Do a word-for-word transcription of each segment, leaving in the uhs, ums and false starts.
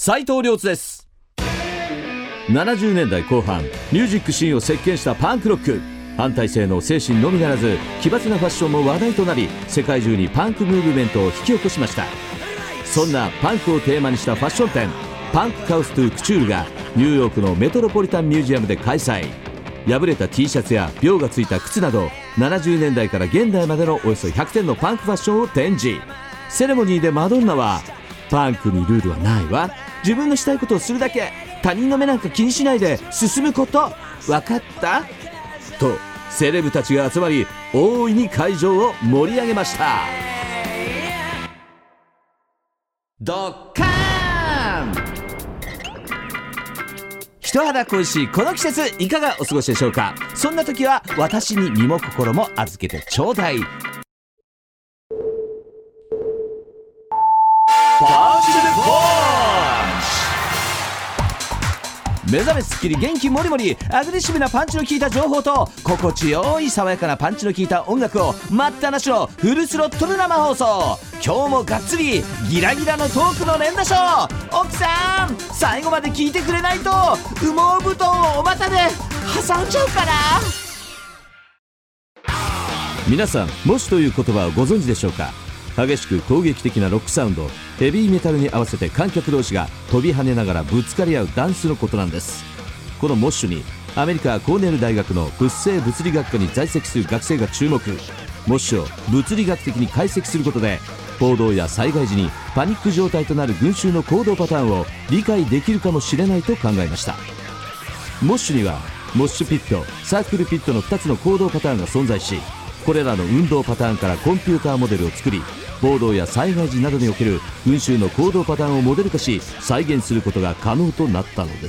斉藤亮です。ななじゅうねんだいこう半、ミュージックシーンを席巻したパンクロック。反体制の精神のみならず奇抜なファッションも話題となり、世界中にパンクムーブメントを引き起こしました。そんなパンクをテーマにしたファッション展、パンクカウストゥクチュールがニューヨークのメトロポリタンミュージアムで開催。破れた T シャツや鋲がついた靴などななじゅうねんだいから現代までのおよそひゃくてんのパンクファッションを展示。セレモニーでマドンナは、パンクにルールはないわ、自分のしたいことをするだけ、他人の目なんか気にしないで進むこと、分かった?とセレブたちが集まり、大いに会場を盛り上げました。ドッカーン。人肌恋しいこの季節、いかがお過ごしでしょうか。そんな時は私に身も心も預けてちょうだい。目覚めすっきり元気もりもり、アグレッシブなパンチの効いた情報と心地よい爽やかなパンチの効いた音楽を待ったなしのフルスロットル生放送。今日もがっつりギラギラのトークの連打ショー。奥さん最後まで聞いてくれないと羽毛布団をお股で挟んじゃうから。皆さん、もしという言葉をご存知でしょうか。激しく攻撃的なロックサウンド、ヘビーメタルに合わせて観客同士が飛び跳ねながらぶつかり合うダンスのことなんです。このモッシュにアメリカコーネル大学の物性物理学科に在籍する学生が注目。モッシュを物理学的に解析することで、報道や災害時にパニック状態となる群衆の行動パターンを理解できるかもしれないと考えました。モッシュにはモッシュピット、サークルピットのふたつの行動パターンが存在し、これらの運動パターンからコンピューターモデルを作り、暴動や災害時などにおける群衆の行動パターンをモデル化し、再現することが可能となったのです。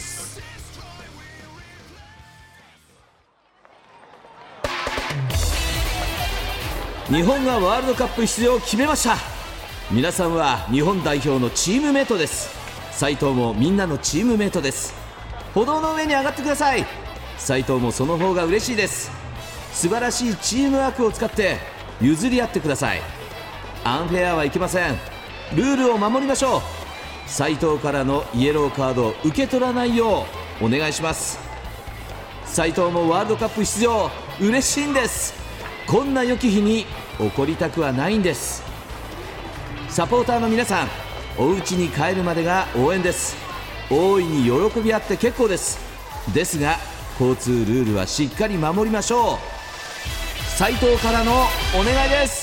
日本がワールドカップ出場を決めました。皆さんは日本代表のチームメイトです。斉藤もみんなのチームメイトです。歩道の上に上がってください。斉藤もその方が嬉しいです。素晴らしいチームワークを使って譲り合ってください。アンフェアはいけません。ルールを守りましょう。斉藤からのイエローカードを受け取らないようお願いします。斉藤もワールドカップ出場嬉しいんです。こんな良き日に怒りたくはないんです。サポーターの皆さん、お家に帰るまでが応援です。大いに喜び合って結構です。ですが交通ルールはしっかり守りましょう。斉藤からのお願いです。